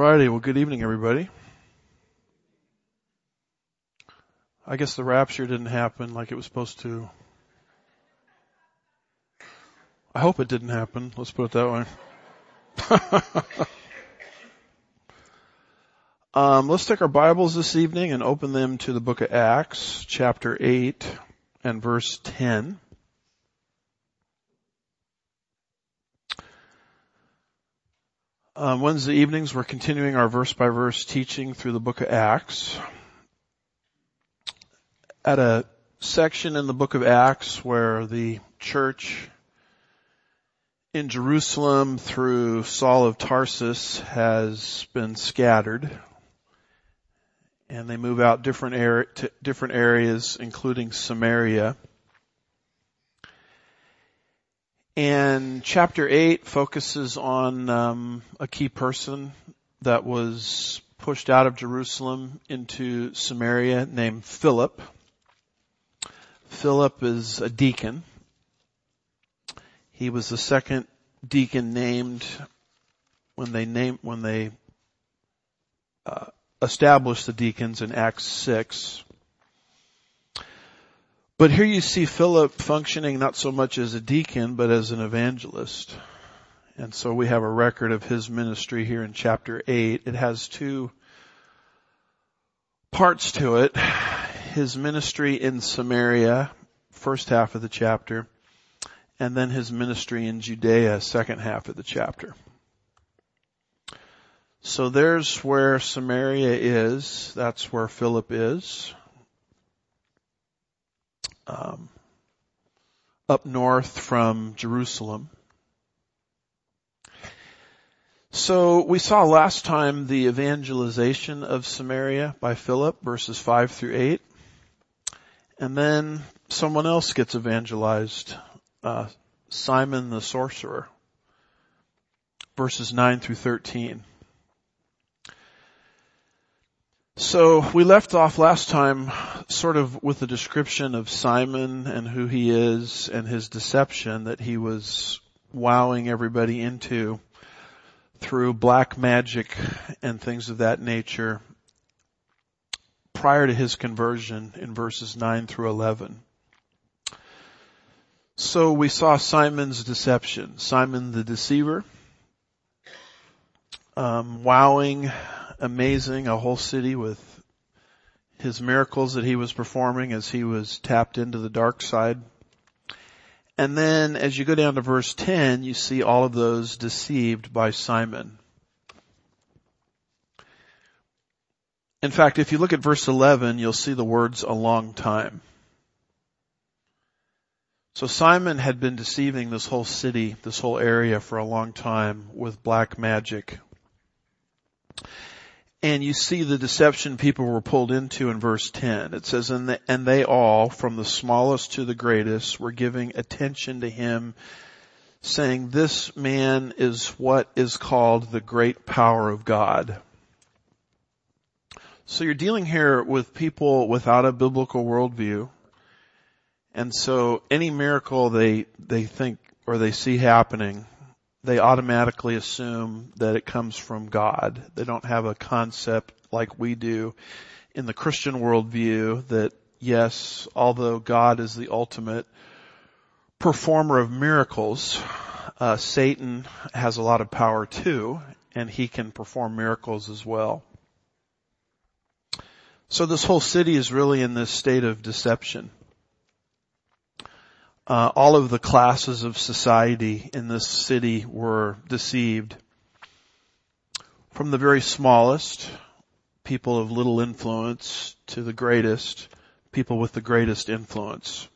righty. Well, good evening, everybody. I guess the rapture didn't happen like it was supposed to. I hope it didn't happen. Let's put it that way. Let's take our Bibles this evening and open them to the book of Acts, chapter 8 and verse 10. Wednesday evenings, we're continuing our verse-by-verse teaching through the book of Acts. At a section in the book of Acts where the church in Jerusalem through Saul of Tarsus has been scattered, and they move out to different areas, including Samaria. And chapter 8 focuses on a key person that was pushed out of Jerusalem into Samaria named Philip. Philip is a deacon. He was the second deacon named when they established the deacons in Acts 6. But here you see Philip functioning not so much as a deacon, but as an evangelist. And so we have a record of his ministry here in chapter 8. It has two parts to it. His ministry in Samaria, first half of the chapter, and then his ministry in Judea, second half of the chapter. So there's where Samaria is. That's where Philip is. Up north from Jerusalem. So we saw last time the evangelization of Samaria by Philip, verses 5 through 8. And then someone else gets evangelized, Simon the sorcerer, verses 9 through 13. So we left off last time sort of with a description of Simon and who he is and his deception that he was wowing everybody into through black magic and things of that nature prior to his conversion in verses 9 through 11. So we saw Simon's deception, Simon the deceiver, wowing, amazing a whole city with his miracles that he was performing as he was tapped into the dark side. And then as you go down to verse 10, you see all of those deceived by Simon. In fact, if you look at verse 11, you'll see the words "a long time." So Simon had been deceiving this whole city, this whole area for a long time with black magic. And you see the deception people were pulled into in verse 10. It says, and they all, from the smallest to the greatest, were giving attention to him, saying, "This man is what is called the great power of God." So you're dealing here with people without a biblical worldview. And so any miracle they think or they see happening, they automatically assume that it comes from God. They don't have a concept like we do in the Christian worldview that, yes, although God is the ultimate performer of miracles, Satan has a lot of power too, and he can perform miracles as well. So this whole city is really in this state of deception. All of the classes of society in this city were deceived. From the very smallest, people of little influence, to the greatest, people with the greatest influence.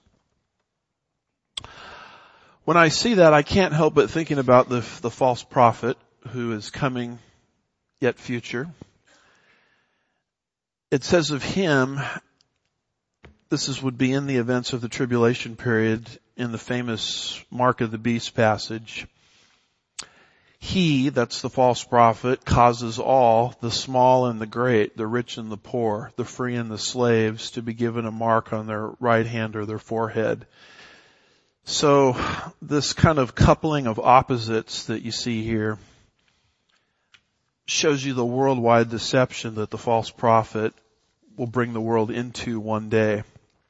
When I see that, I can't help but thinking about the false prophet who is coming, yet future. It says of him, would be in the events of the tribulation period in the famous Mark of the Beast passage. He, that's the false prophet, causes all, the small and the great, the rich and the poor, the free and the slaves, to be given a mark on their right hand or their forehead. So this kind of coupling of opposites that you see here shows you the worldwide deception that the false prophet will bring the world into one day.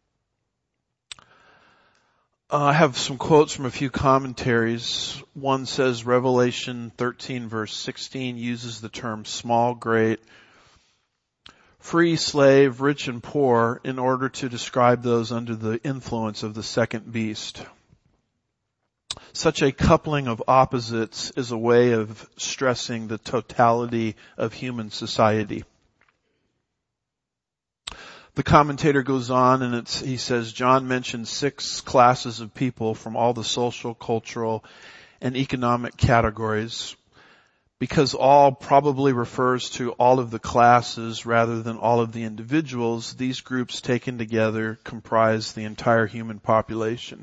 I have some quotes from a few commentaries. One says Revelation 13 verse 16 uses the term small, great, free, slave, rich, and poor in order to describe those under the influence of the second beast. Such a coupling of opposites is a way of stressing the totality of human society. The commentator goes on and he says, John mentions 6 classes of people from all the social, cultural, and economic categories, because all probably refers to all of the classes rather than all of the individuals. These groups taken together comprise the entire human population.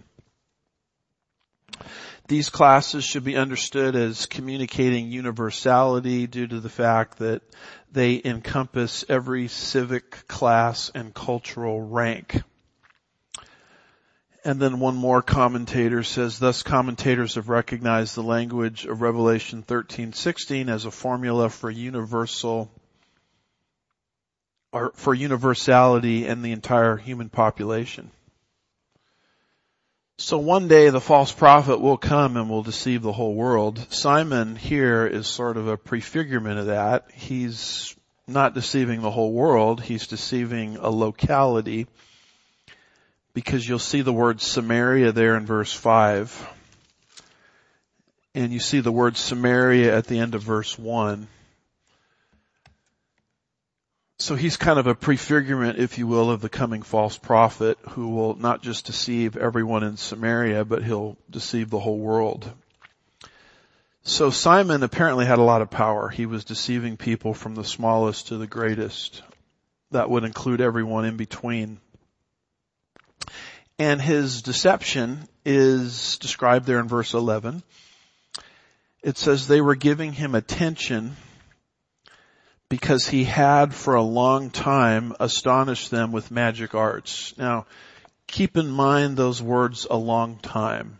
These classes should be understood as communicating universality due to the fact that they encompass every civic class and cultural rank. And then one more commentator says, thus commentators have recognized the language of Revelation 13:16 as a formula for universality in the entire human population. So one day the false prophet will come and will deceive the whole world. Simon here is sort of a prefigurement of that. He's not deceiving the whole world. He's deceiving a locality, because you'll see the word Samaria there in verse 5. And you see the word Samaria at the end of verse 1. So he's kind of a prefigurement, if you will, of the coming false prophet who will not just deceive everyone in Samaria, but he'll deceive the whole world. So Simon apparently had a lot of power. He was deceiving people from the smallest to the greatest. That would include everyone in between. And his deception is described there in verse 11. It says they were giving him attention because he had for a long time astonished them with magic arts. Now, keep in mind those words, a long time.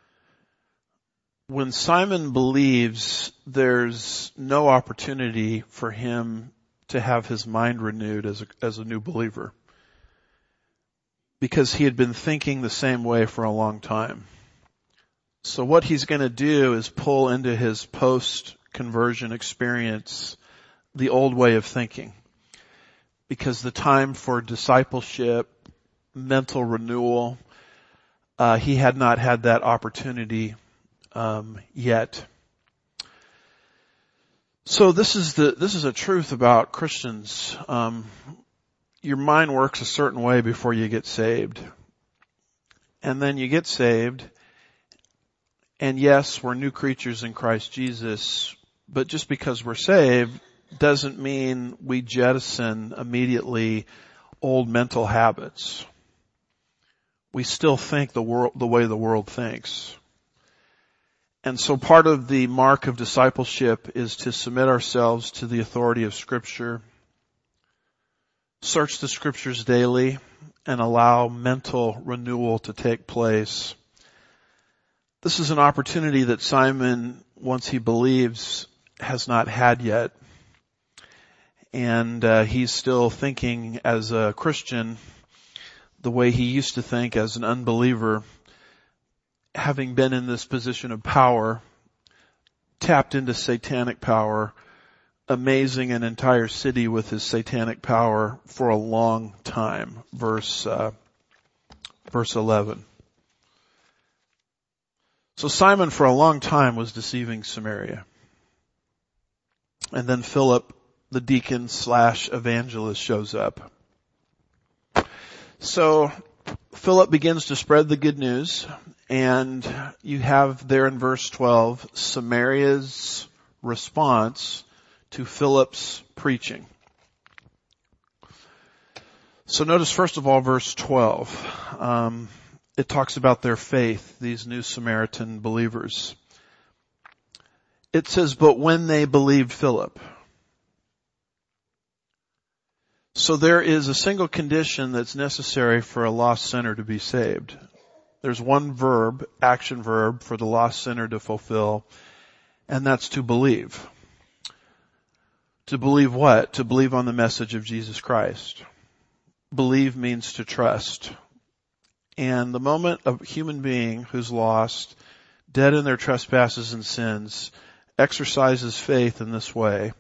When Simon believes, there's no opportunity for him to have his mind renewed as a new believer, because he had been thinking the same way for a long time. So what he's going to do is pull into his post-conversion experience the old way of thinking, because the time for discipleship, mental renewal, he had not had that opportunity yet. So this is a truth about Christians. Your mind works a certain way before you get saved. And then you get saved, and yes, we're new creatures in Christ Jesus, but just because we're saved doesn't mean we jettison immediately old mental habits. We still think the way the world thinks. And so part of the mark of discipleship is to submit ourselves to the authority of Scripture, search the Scriptures daily, and allow mental renewal to take place. This is an opportunity that Simon, once he believes, has not had yet. And he's still thinking as a Christian the way he used to think as an unbeliever, having been in this position of power, tapped into satanic power, amazing an entire city with his satanic power for a long time. Verse 11. So Simon for a long time was deceiving Samaria. And then Philip, the deacon / evangelist, shows up. So Philip begins to spread the good news, and you have there in verse 12 Samaria's response to Philip's preaching. So notice first of all verse 12. It talks about their faith, these new Samaritan believers. It says, but when they believed Philip. So there is a single condition that's necessary for a lost sinner to be saved. There's one verb, action verb, for the lost sinner to fulfill, and that's to believe. To believe what? To believe on the message of Jesus Christ. Believe means to trust. And the moment a human being who's lost, dead in their trespasses and sins, exercises faith in this way,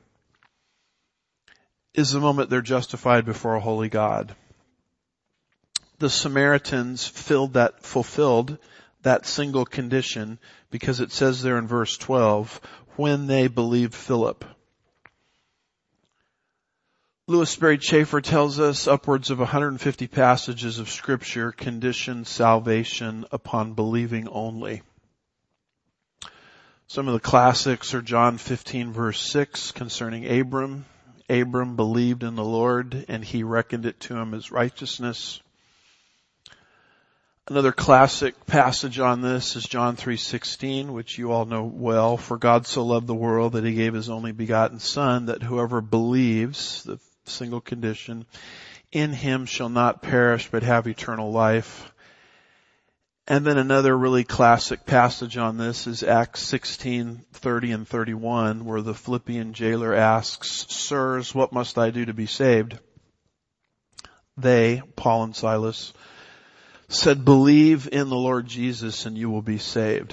is the moment they're justified before a holy God. The Samaritans fulfilled that single condition because it says there in verse 12, when they believed Philip. Louis Sperry Chafer tells us upwards of 150 passages of Scripture condition salvation upon believing only. Some of the classics are John 15 verse 6 concerning Abram. Abram believed in the Lord and he reckoned it to him as righteousness. Another classic passage on this is John 3:16, which you all know well. For God so loved the world that he gave his only begotten Son, that whoever believes, the single condition, in him shall not perish but have eternal life. And then another really classic passage on this is Acts 16:30 and 31, where the Philippian jailer asks, Sirs, what must I do to be saved? They, Paul and Silas, said, believe in the Lord Jesus and you will be saved.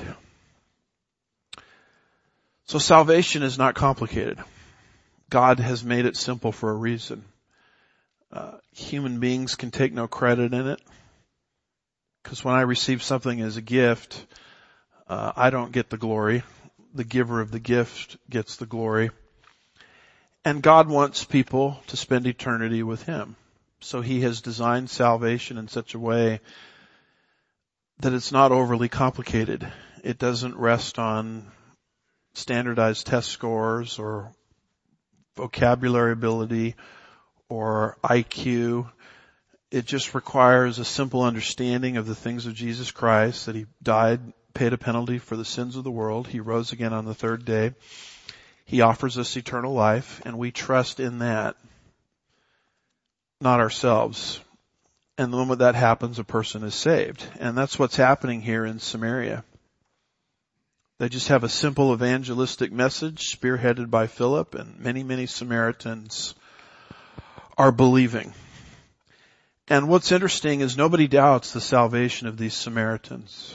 So salvation is not complicated. God has made it simple for a reason. Human beings can take no credit in it. Because when I receive something as a gift, I don't get the glory. The giver of the gift gets the glory. And God wants people to spend eternity with him. So he has designed salvation in such a way that it's not overly complicated. It doesn't rest on standardized test scores or vocabulary ability or IQ. It just requires a simple understanding of the things of Jesus Christ, that he died, paid a penalty for the sins of the world. He rose again on the third day. He offers us eternal life, and we trust in that, not ourselves. And the moment that happens, a person is saved. And that's what's happening here in Samaria. They just have a simple evangelistic message spearheaded by Philip, and many, many Samaritans are believing. And what's interesting is nobody doubts the salvation of these Samaritans.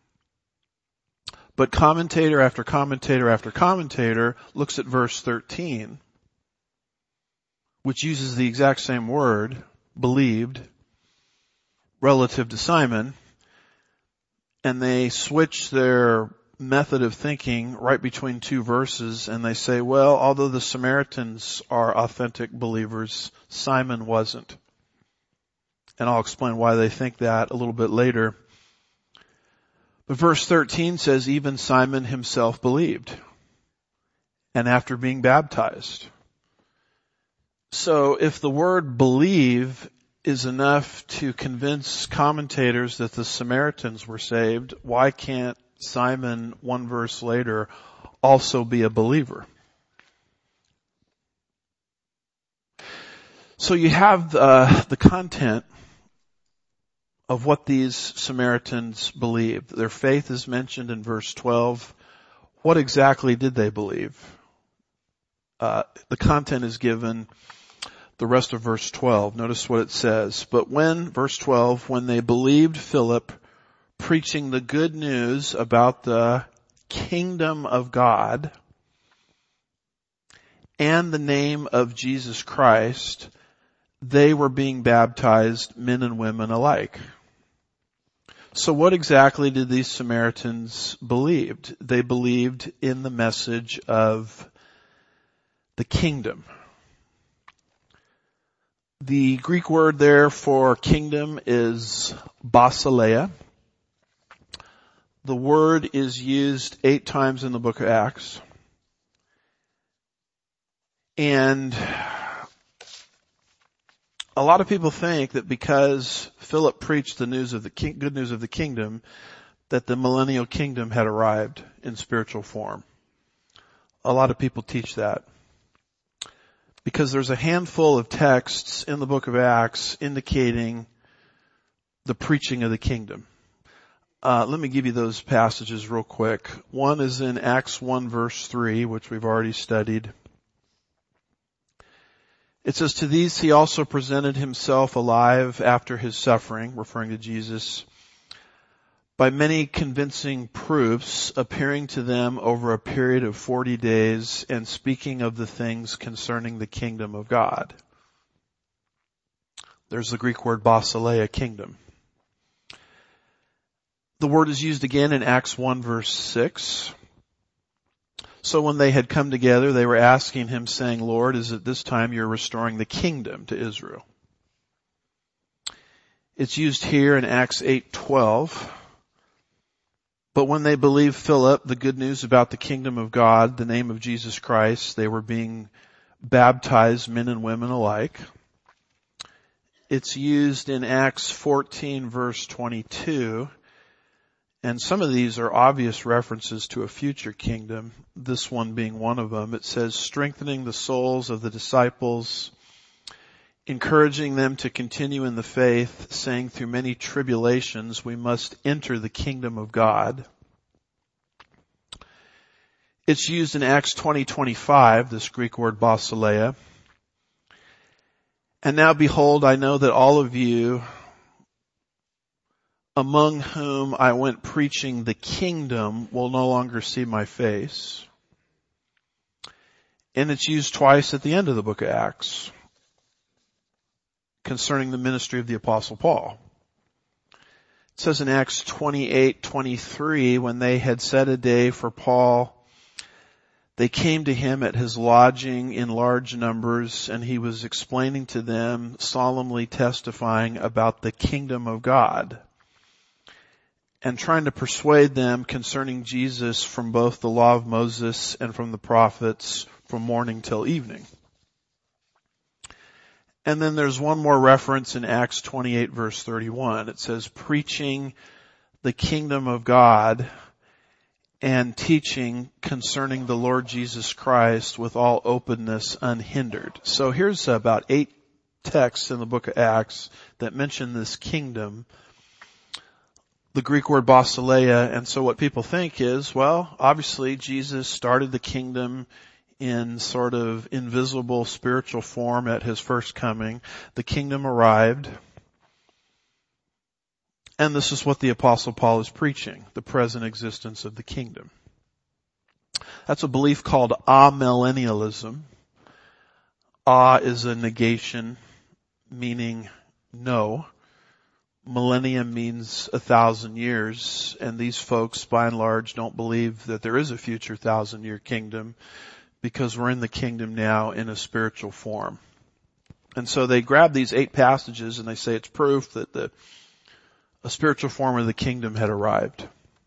But commentator after commentator after commentator looks at verse 13, which uses the exact same word, believed, relative to Simon, and they switch their method of thinking right between two verses, and they say, well, although the Samaritans are authentic believers, Simon wasn't. And I'll explain why they think that a little bit later. But verse 13 says, even Simon himself believed, and after being baptized. So if the word believe is enough to convince commentators that the Samaritans were saved, why can't Simon, one verse later, also be a believer? So you have the content of what these Samaritans believed. Their faith is mentioned in verse 12. What exactly did they believe? The content is given the rest of verse 12. Notice what it says. But when, verse 12, when they believed Philip preaching the good news about the kingdom of God and the name of Jesus Christ, they were being baptized, men and women alike. So what exactly did these Samaritans believe? They believed in the message of the kingdom. The Greek word there for kingdom is basileia. The word is used 8 times in the book of Acts. And a lot of people think that because Philip preached the news of the good news of the kingdom, that the millennial kingdom had arrived in spiritual form. A lot of people teach that. Because there's a handful of texts in the book of Acts indicating the preaching of the kingdom. Let me give you those passages real quick. . One is in Acts 1 verse 3, which we've already studied. It says, to these he also presented himself alive after his suffering, referring to Jesus, by many convincing proofs, appearing to them over a period of 40 days and speaking of the things concerning the kingdom of God. There's the Greek word basileia, kingdom. The word is used again in Acts 1 verse 6. So when they had come together, they were asking him, saying, Lord, is it this time you're restoring the kingdom to Israel? It's used here in Acts 8:12. But when they believed Philip the good news about the kingdom of God, the name of Jesus Christ, they were being baptized, men and women alike. It's used in Acts 14 verse 22. And some of these are obvious references to a future kingdom, this one being one of them. It says, strengthening the souls of the disciples, encouraging them to continue in the faith, saying through many tribulations we must enter the kingdom of God. It's used in Acts 20:25, this Greek word basileia. And now behold, I know that all of you, among whom I went preaching the kingdom, will no longer see my face. And it's used twice at the end of the book of Acts concerning the ministry of the Apostle Paul. It says in Acts 28:23, when they had set a day for Paul, they came to him at his lodging in large numbers, and he was explaining to them, solemnly testifying about the kingdom of God, and trying to persuade them concerning Jesus from both the law of Moses and from the prophets from morning till evening. And then there's one more reference in Acts 28 verse 31. It says, preaching the kingdom of God and teaching concerning the Lord Jesus Christ with all openness unhindered. So here's about 8 texts in the book of Acts that mention this kingdom, the Greek word basileia. And so what people think is, well, obviously Jesus started the kingdom in sort of invisible spiritual form at his first coming. The kingdom arrived. And this is what the Apostle Paul is preaching, the present existence of the kingdom. That's a belief called amillennialism. Is a negation, meaning no. Millennium means 1,000 years, and these folks, by and large, don't believe that there is a future 1,000-year kingdom because we're in the kingdom now in a spiritual form. And so they grab these 8 passages and they say it's proof that a spiritual form of the kingdom had arrived.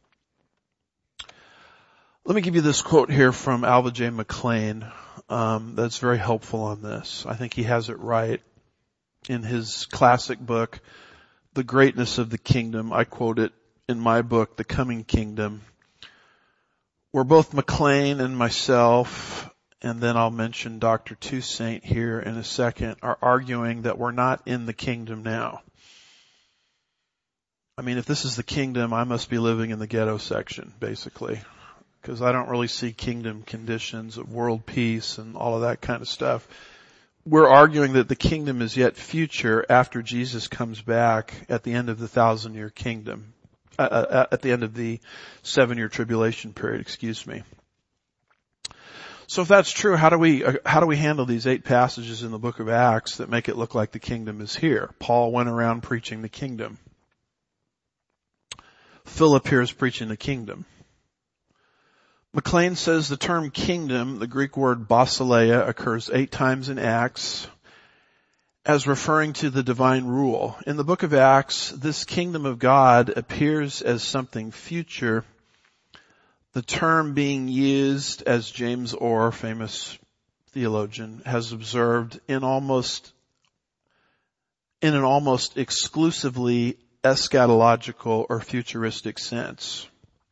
Let me give you this quote here from Alva J. McClain that's very helpful on this. I think he has it right in his classic book, The Greatness of the Kingdom. I quote it in my book, The Coming Kingdom, where both McClain and myself, and then I'll mention Dr. Toussaint here in a second, are arguing that we're not in the kingdom now. I mean, if this is the kingdom, I must be living in the ghetto section, basically, because I don't really see kingdom conditions of world peace and all of that kind of stuff. We're arguing that the kingdom is yet future after Jesus comes back at the end of the 1,000-year kingdom, at the end of the 7-year tribulation period, So if that's true, how do we handle these 8 passages in the book of Acts that make it look like the kingdom is here? Paul went around preaching the kingdom. Philip here is preaching the kingdom. McClain says the term kingdom, the Greek word basileia, occurs 8 times in Acts as referring to the divine rule. In the book of Acts, this kingdom of God appears as something future, the term being used, as James Orr, famous theologian, has observed, in an almost exclusively eschatological or futuristic sense.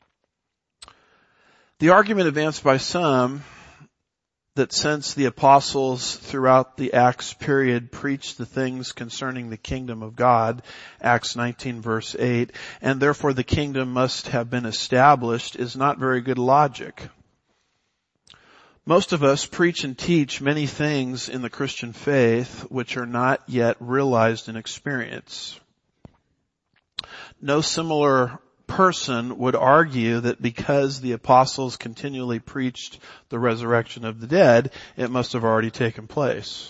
The argument advanced by some that since the apostles throughout the Acts period preached the things concerning the kingdom of God, Acts 19 verse 8, and therefore the kingdom must have been established, is not very good logic. Most of us preach and teach many things in the Christian faith which are not yet realized in experience. No similar person would argue that because the apostles continually preached the resurrection of the dead, it must have already taken place.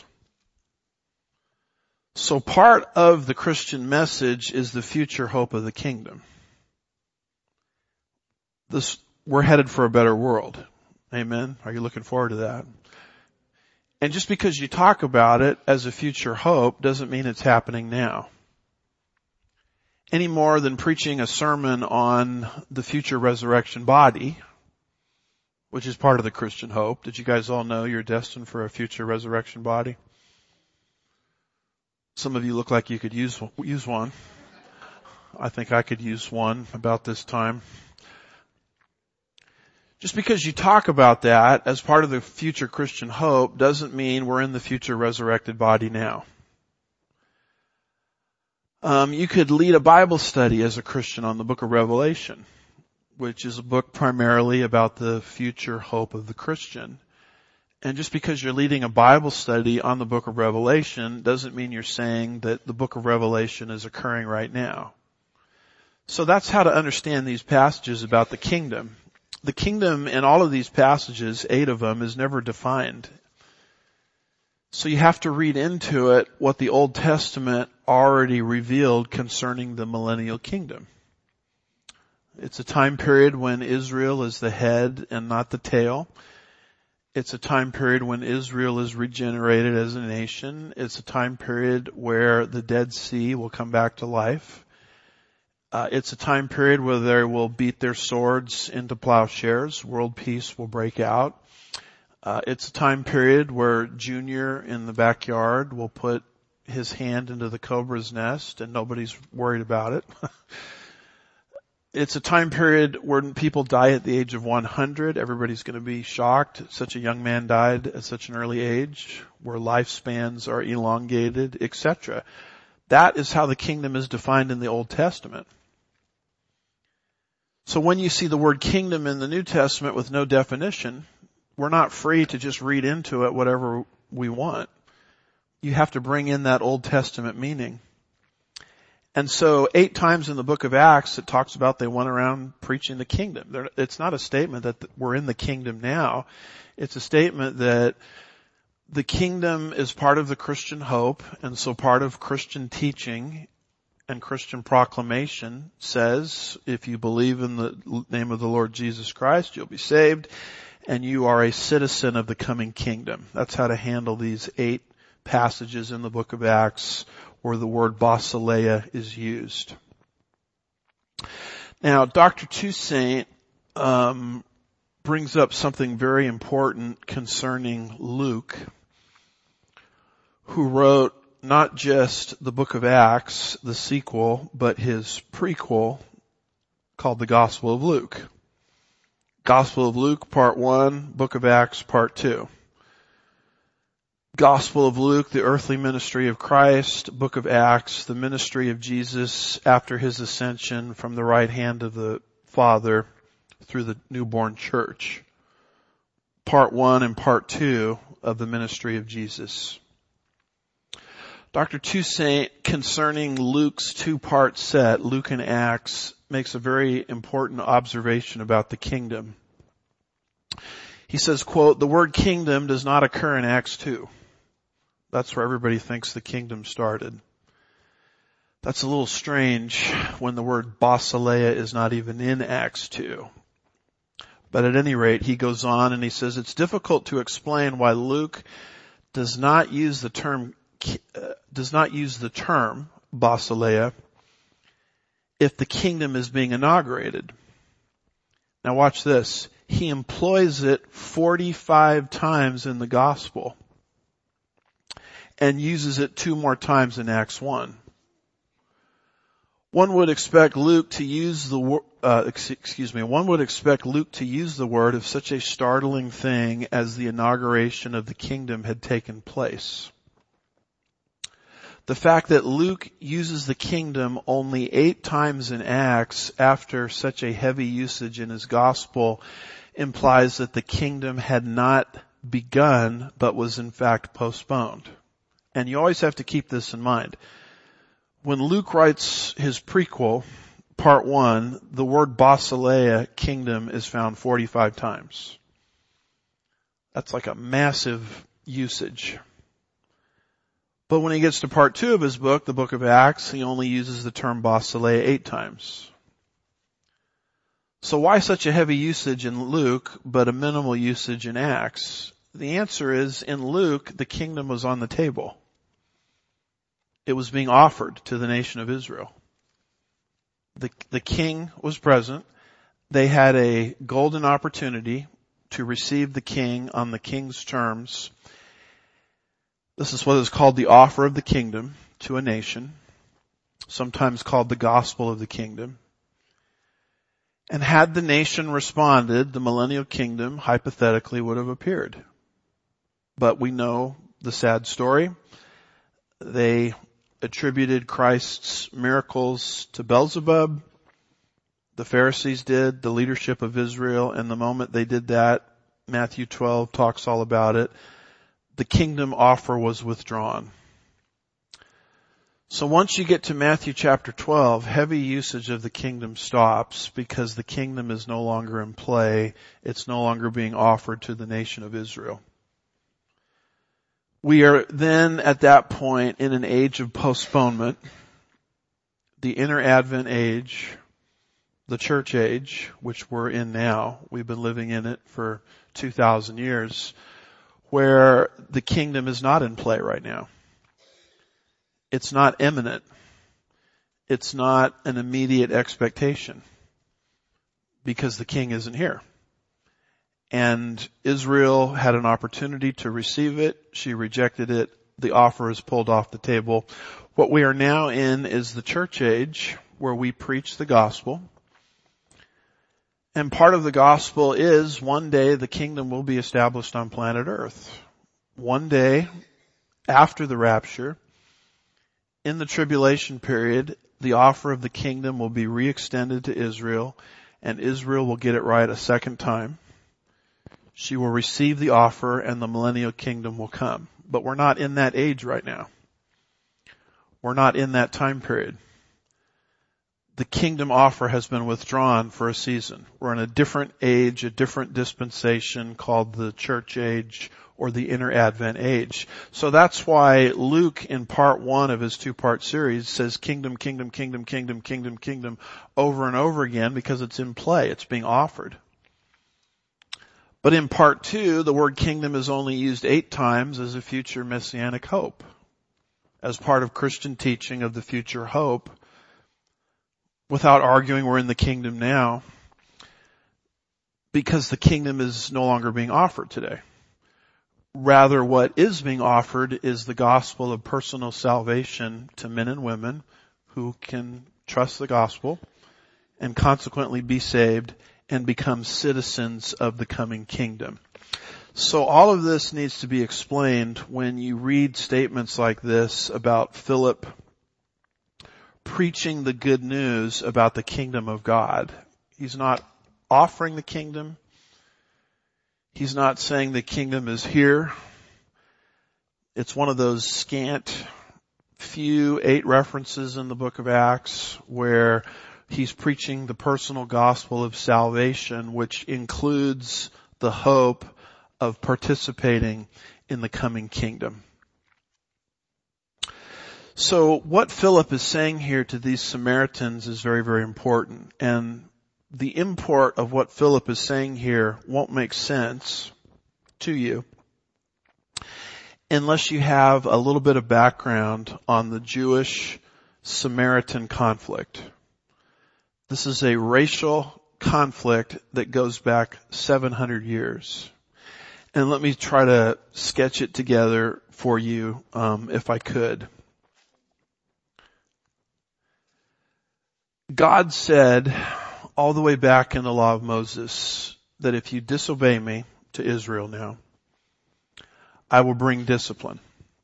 So part of the Christian message is the future hope of the kingdom. We're headed for a better world. Amen. Are you looking forward to that? And just because you talk about it as a future hope doesn't mean it's happening now. Any more than preaching a sermon on the future resurrection body, which is part of the Christian hope. Did you guys all know you're destined for a future resurrection body? Some of you look like you could use one. I think I could use one about this time. Just because you talk about that as part of the future Christian hope doesn't mean we're in the future resurrected body now. You could lead a Bible study as a Christian on the book of Revelation, which is a book primarily about the future hope of the Christian. And just because you're leading a Bible study on the book of Revelation doesn't mean you're saying that the book of Revelation is occurring right now. So that's how to understand these passages about the kingdom. The kingdom in all of these passages, 8 of them, is never defined. So you have to read into it what the Old Testament already revealed concerning the millennial kingdom. It's a time period when Israel is the head and not the tail. It's a time period when Israel is regenerated as a nation. It's a time period where the Dead Sea will come back to life. It's a time period where they will beat their swords into plowshares. World peace will break out. It's a time period where Junior in the backyard will put his hand into the cobra's nest and nobody's worried about it. It's a time period when people die at the age of 100. Everybody's going to be shocked. Such a young man died at such an early age, where lifespans are elongated, etc. That is how the kingdom is defined in the Old Testament. So when you see the word kingdom in the New Testament with no definition, we're not free to just read into it whatever we want. You have to bring in that Old Testament meaning. And so 8 times in the book of Acts it talks about they went around preaching the kingdom. It's not a statement that we're in the kingdom now. It's a statement that the kingdom is part of the Christian hope, and so part of Christian teaching and Christian proclamation says, if you believe in the name of the Lord Jesus Christ, you'll be saved, and you are a citizen of the coming kingdom. That's how to handle these 8 passages in the book of Acts where the word basileia is used. Now, Dr. Toussaint brings up something very important concerning Luke, who wrote not just the book of Acts, the sequel, but his prequel called the Gospel of Luke. Gospel of Luke, part 1, book of Acts, part 2. Gospel of Luke, the earthly ministry of Christ, book of Acts, the ministry of Jesus after his ascension from the right hand of the Father through the newborn church. Part 1 and part 2 of the ministry of Jesus. Dr. Toussaint, concerning Luke's 2-part set, Luke and Acts, makes a very important observation about the kingdom. He says, quote, the word kingdom does not occur in Acts 2. That's where everybody thinks the kingdom started. That's a little strange when the word basileia is not even in Acts 2. But at any rate, he goes on and he says, it's difficult to explain why Luke does not use the term basileia if the kingdom is being inaugurated. Now watch this. He employs it 45 times in the gospel and uses it 2 more times in Acts 1. One would expect Luke to use the word if such a startling thing as the inauguration of the kingdom had taken place. The fact that Luke uses the kingdom only 8 times in Acts after such a heavy usage in his gospel implies that the kingdom had not begun, but was in fact postponed. And you always have to keep this in mind. When Luke writes his prequel, part 1, the word basileia, kingdom, is found 45 times. That's like a massive usage. But when he gets to part 2 of his book, the book of Acts, he only uses the term basileia 8 times. So why such a heavy usage in Luke, but a minimal usage in Acts? The answer is, in Luke, the kingdom was on the table. It was being offered to the nation of Israel. The king was present. They had a golden opportunity to receive the king on the king's terms. This is what is called the offer of the kingdom to a nation, sometimes called the gospel of the kingdom. And had the nation responded, the millennial kingdom hypothetically would have appeared. But we know the sad story. They attributed Christ's miracles to Beelzebub. The Pharisees did, the leadership of Israel, and the moment they did that, Matthew 12 talks all about it, the kingdom offer was withdrawn. So once you get to Matthew chapter 12, heavy usage of the kingdom stops because the kingdom is no longer in play. It's no longer being offered to the nation of Israel. We are then at that point in an age of postponement, the inner Advent age, the church age, which we're in now. We've been living in it for 2,000 years, where the kingdom is not in play right now. It's not imminent. It's not an immediate expectation because the king isn't here. And Israel had an opportunity to receive it. She rejected it. The offer is pulled off the table. What we are now in is the church age where we preach the gospel. And part of the gospel is one day the kingdom will be established on planet Earth. One day after the rapture, in the tribulation period, the offer of the kingdom will be re-extended to Israel, and Israel will get it right a second time. She will receive the offer, and the millennial kingdom will come. But we're not in that age right now. We're not in that time period. The kingdom offer has been withdrawn for a season. We're in a different age, a different dispensation called the church age or the inner Advent age. So that's why Luke in part 1 of his 2-part series says kingdom, kingdom, kingdom, kingdom, kingdom, kingdom over and over again because it's in play. It's being offered. But in part 2, the word kingdom is only used 8 times as a future messianic hope, as part of Christian teaching of the future hope. Without arguing, we're in the kingdom now because the kingdom is no longer being offered today. Rather, what is being offered is the gospel of personal salvation to men and women who can trust the gospel and consequently be saved and become citizens of the coming kingdom. So all of this needs to be explained when you read statements like this about Philip preaching the good news about the kingdom of God. He's not offering the kingdom. He's not saying the kingdom is here. It's one of those scant few 8 references in the book of Acts where he's preaching the personal gospel of salvation, which includes the hope of participating in the coming kingdom. So what Philip is saying here to these Samaritans is very, very important. And the import of what Philip is saying here won't make sense to you unless you have a little bit of background on the Jewish-Samaritan conflict. This is a racial conflict that goes back 700 years. And let me try to sketch it together for you, if I could. God said all the way back in the law of Moses that if you disobey me, to Israel now, I will bring discipline.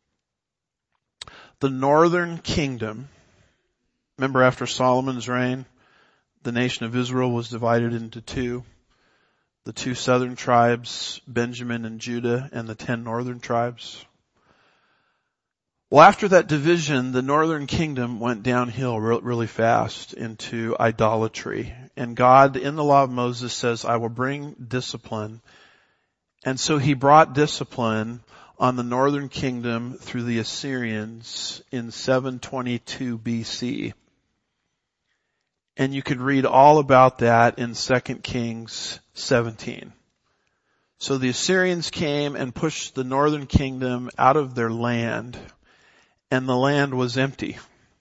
The northern kingdom, remember after Solomon's reign, the nation of Israel was divided into 2. the 2 southern tribes, Benjamin and Judah, and the 10 northern tribes. Well, after that division, the northern kingdom went downhill really fast into idolatry. And God, in the law of Moses, says, I will bring discipline. And so he brought discipline on the northern kingdom through the Assyrians in 722 BC. And you could read all about that in 2 Kings 17. So the Assyrians came and pushed the northern kingdom out of their land, and the land was empty.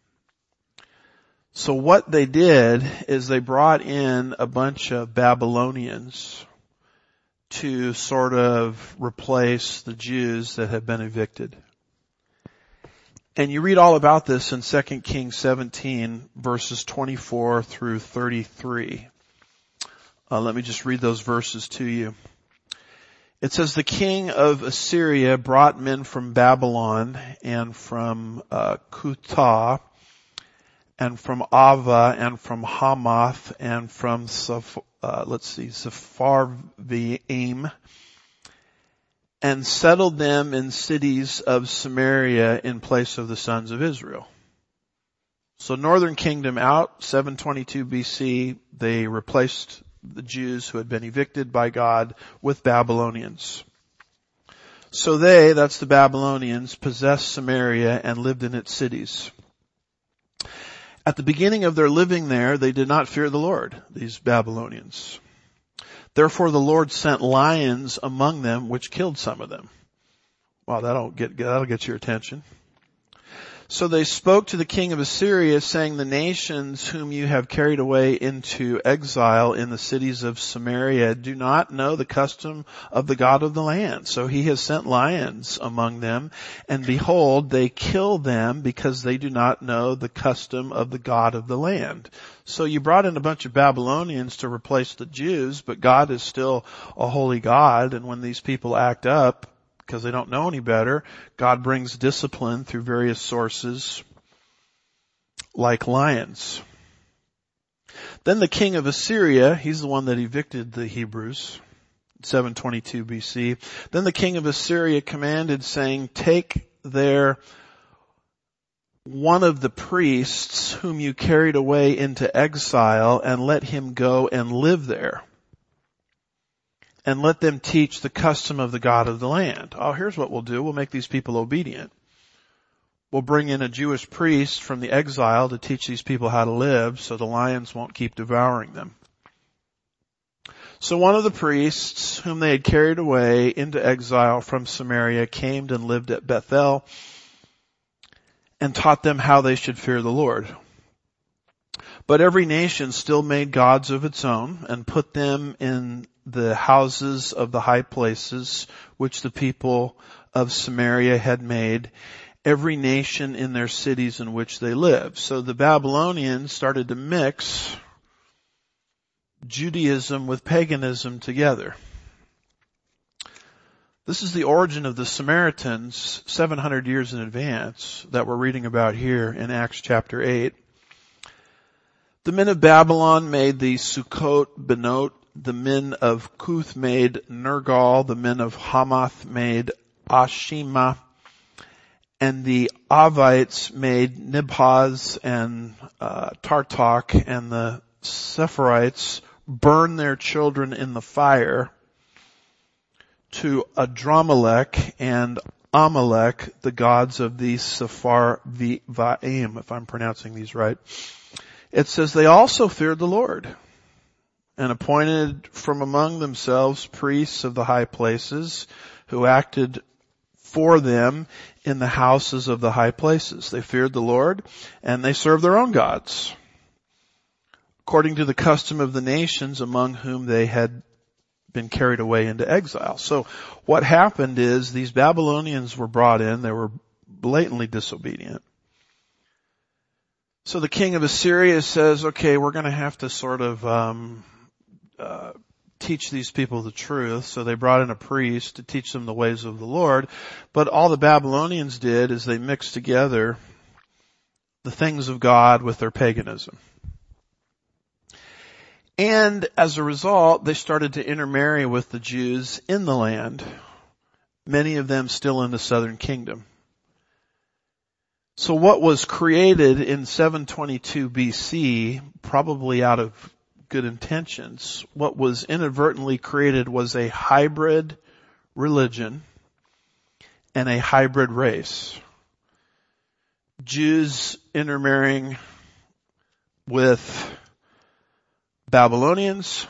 So what they did is they brought in a bunch of Babylonians to sort of replace the Jews that had been evicted. And you read all about this in 2 Kings 17, verses 24 through 33. Let me just read those verses to you. It says, the king of Assyria brought men from Babylon and from Kutah and from Ava and from Hamath and from Sepharvaim, and settled them in cities of Samaria in place of the sons of Israel. So northern kingdom out, 722 BC, they replaced the Jews who had been evicted by God with Babylonians. So that's the Babylonians, possessed Samaria and lived in its cities. At the beginning of their living there, they did not fear the Lord, these Babylonians. Therefore the Lord sent lions among them, which killed some of them. Wow, that'll get your attention. So they spoke to the king of Assyria, saying, the nations whom you have carried away into exile in the cities of Samaria do not know the custom of the God of the land. So he has sent lions among them, and behold, they kill them because they do not know the custom of the God of the land. So you brought in a bunch of Babylonians to replace the Jews, but God is still a holy God, and when these people act up, because they don't know any better, God brings discipline through various sources like lions. Then the king of Assyria, he's the one that evicted the Hebrews, 722 BC. Then the king of Assyria commanded, saying, take there one of the priests whom you carried away into exile and let him go and live there. And let them teach the custom of the God of the land. Oh, here's what we'll do. We'll make these people obedient. We'll bring in a Jewish priest from the exile to teach these people how to live so the lions won't keep devouring them. So one of the priests whom they had carried away into exile from Samaria came and lived at Bethel and taught them how they should fear the Lord. But every nation still made gods of its own and put them in the houses of the high places which the people of Samaria had made, every nation in their cities in which they lived. So the Babylonians started to mix Judaism with paganism together. This is the origin of the Samaritans 700 years in advance that we're reading about here in Acts chapter 8. The men of Babylon made the Sukkot Benot. The men of Cuth made Nergal. The men of Hamath made Ashima. And the Avites made Nibhaz and Tartak. And the Sepharites burned their children in the fire to Adramelech and Amalek, the gods of the Sepharvaim, if I'm pronouncing these right. It says they also feared the Lord and appointed from among themselves priests of the high places who acted for them in the houses of the high places. They feared the Lord and they served their own gods, according to the custom of the nations among whom they had been carried away into exile. So what happened is these Babylonians were brought in. They were blatantly disobedient. So the king of Assyria says, okay, we're going to have to sort of teach these people the truth. So they brought in a priest to teach them the ways of the Lord. But all the Babylonians did is they mixed together the things of God with their paganism. And as a result, they started to intermarry with the Jews in the land, many of them still in the southern kingdom. So what was created in 722 BC, probably out of good intentions, what was inadvertently created was a hybrid religion and a hybrid race. Jews intermarrying with Babylonians,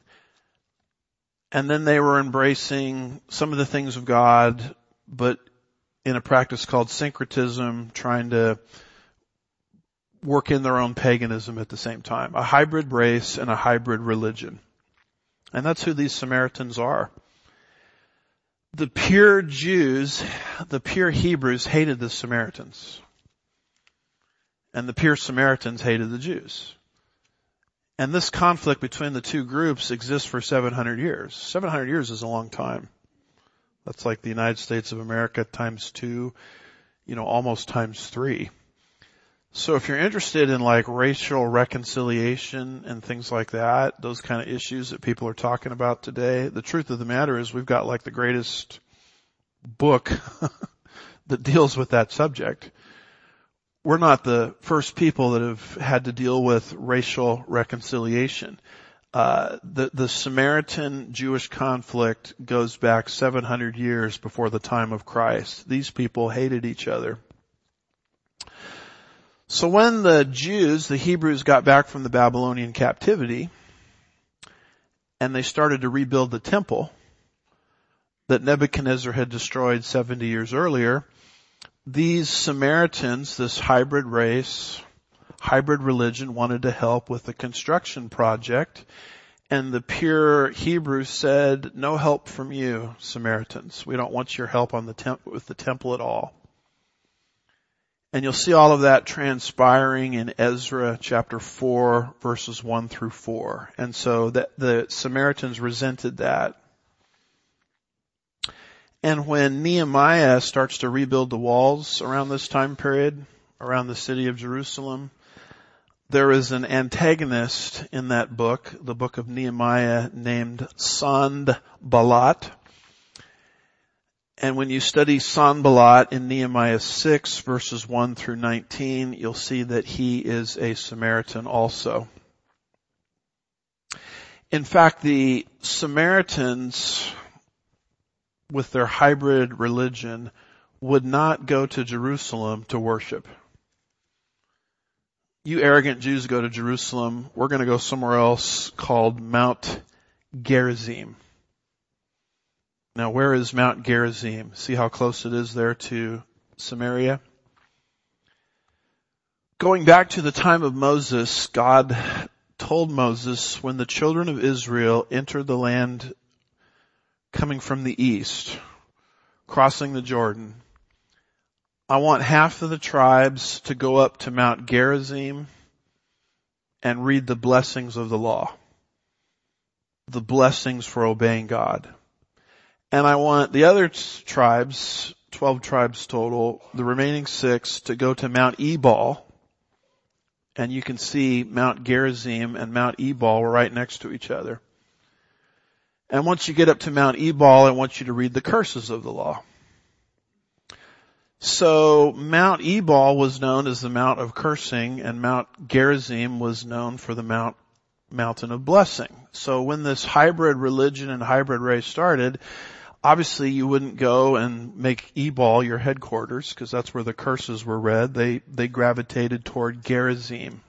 and then they were embracing some of the things of God, but in a practice called syncretism, trying to work in their own paganism at the same time. A hybrid race and a hybrid religion. And that's who these Samaritans are. The pure Jews, the pure Hebrews hated the Samaritans. And the pure Samaritans hated the Jews. And this conflict between the two groups exists for 700 years. 700 years is a long time. That's like the United States of America times 2, almost times 3. So if you're interested in like racial reconciliation and things like that, those kind of issues that people are talking about today, the truth of the matter is we've got like the greatest book that deals with that subject. We're not the first people that have had to deal with racial reconciliation. The Samaritan Jewish conflict goes back 700 years before the time of Christ. These people hated each other. So when the Jews, the Hebrews, got back from the Babylonian captivity and they started to rebuild the temple that Nebuchadnezzar had destroyed 70 years earlier, these Samaritans, this hybrid race, hybrid religion, wanted to help with the construction project. And the pure Hebrews said, no help from you, Samaritans. We don't want your help on with the temple at all. And you'll see all of that transpiring in Ezra chapter 4, verses 1 through 4. And so the Samaritans resented that. And when Nehemiah starts to rebuild the walls around this time period, around the city of Jerusalem, there is an antagonist in that book, the book of Nehemiah, named Sanballat. And when you study Sanballat in Nehemiah 6, verses 1 through 19, you'll see that he is a Samaritan also. In fact, the Samaritans, with their hybrid religion, would not go to Jerusalem to worship. You arrogant Jews go to Jerusalem. We're going to go somewhere else called Mount Gerizim. Now, where is Mount Gerizim? See how close it is there to Samaria? Going back to the time of Moses, God told Moses when the children of Israel entered the land coming from the east, crossing the Jordan, I want half of the tribes to go up to Mount Gerizim and read the blessings of the law. The blessings for obeying God. And I want the other tribes, 12 tribes total, the remaining 6, to go to Mount Ebal. And you can see Mount Gerizim and Mount Ebal were right next to each other. And once you get up to Mount Ebal, I want you to read the curses of the law. So Mount Ebal was known as the Mount of Cursing, and Mount Gerizim was known for the mountain of blessing. So when this hybrid religion and hybrid race started, obviously you wouldn't go and make Ebal your headquarters, because that's where the curses were read. They gravitated toward Gerizim.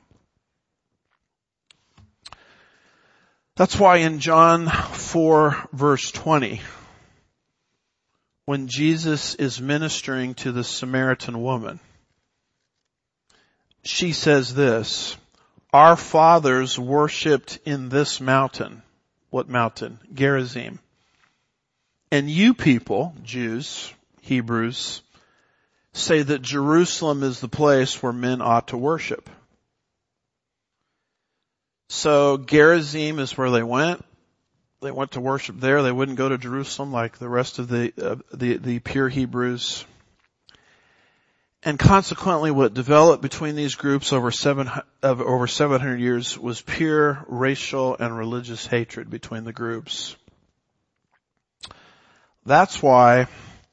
That's why in John 4 verse 20, when Jesus is ministering to the Samaritan woman, she says this, our fathers worshipped in this mountain. What mountain? Gerizim. And you people, Jews, Hebrews, say that Jerusalem is the place where men ought to worship. So Gerizim is where they went. They went to worship there. They wouldn't go to Jerusalem like the rest of the pure Hebrews. And consequently, what developed between these groups over 700 years was pure racial and religious hatred between the groups. That's why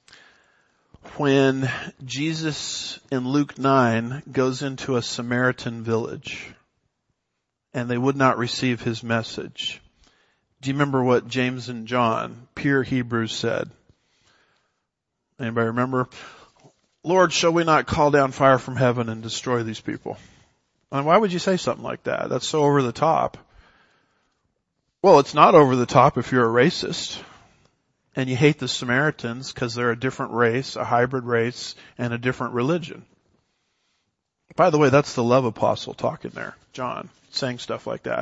when Jesus in Luke 9 goes into a Samaritan village and they would not receive his message, do you remember what James and John, pure Hebrews, said? Anybody remember? Lord, shall we not call down fire from heaven and destroy these people? And why would you say something like that? That's so over the top. Well, it's not over the top if you're a racist and you hate the Samaritans because they're a different race, a hybrid race, and a different religion. By the way, that's the love apostle talking there, John, saying stuff like that.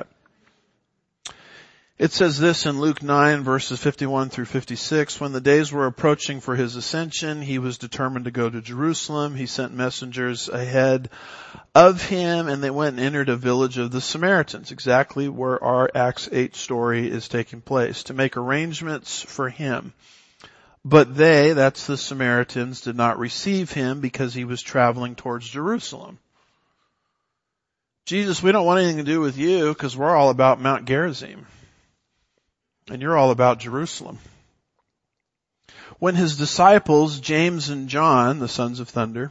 It says this in Luke 9 verses 51 through 56, when the days were approaching for his ascension, he was determined to go to Jerusalem. He sent messengers ahead of him and they went and entered a village of the Samaritans, exactly where our Acts 8 story is taking place, to make arrangements for him. But they, that's the Samaritans, did not receive him because he was traveling towards Jerusalem. Jesus, we don't want anything to do with you because we're all about Mount Gerizim. And you're all about Jerusalem. When his disciples, James and John, the sons of thunder,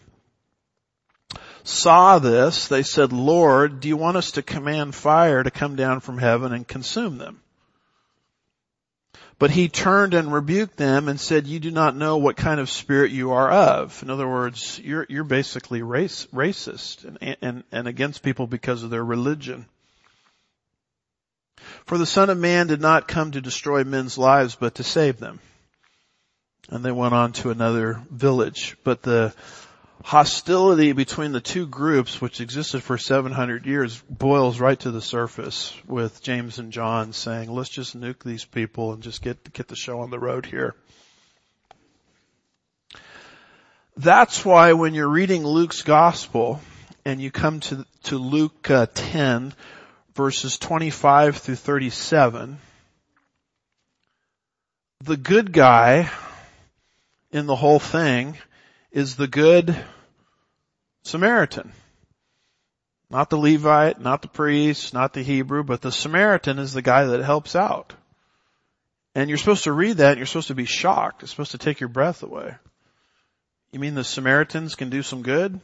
saw this, they said, Lord, do you want us to command fire to come down from heaven and consume them? But he turned and rebuked them and said, you do not know what kind of spirit you are of. In other words, you're basically racist and against people because of their religion. For the Son of Man did not come to destroy men's lives, but to save them. And they went on to another village. But the hostility between the two groups, which existed for 700 years, boils right to the surface with James and John saying, let's just nuke these people and just get the show on the road here. That's why when you're reading Luke's gospel and you come to Luke 10, verses 25 through 37, the good guy in the whole thing is the good Samaritan. Not the Levite, not the priest, not the Hebrew, but the Samaritan is the guy that helps out. And you're supposed to read that and you're supposed to be shocked. It's supposed to take your breath away. You mean the Samaritans can do some good?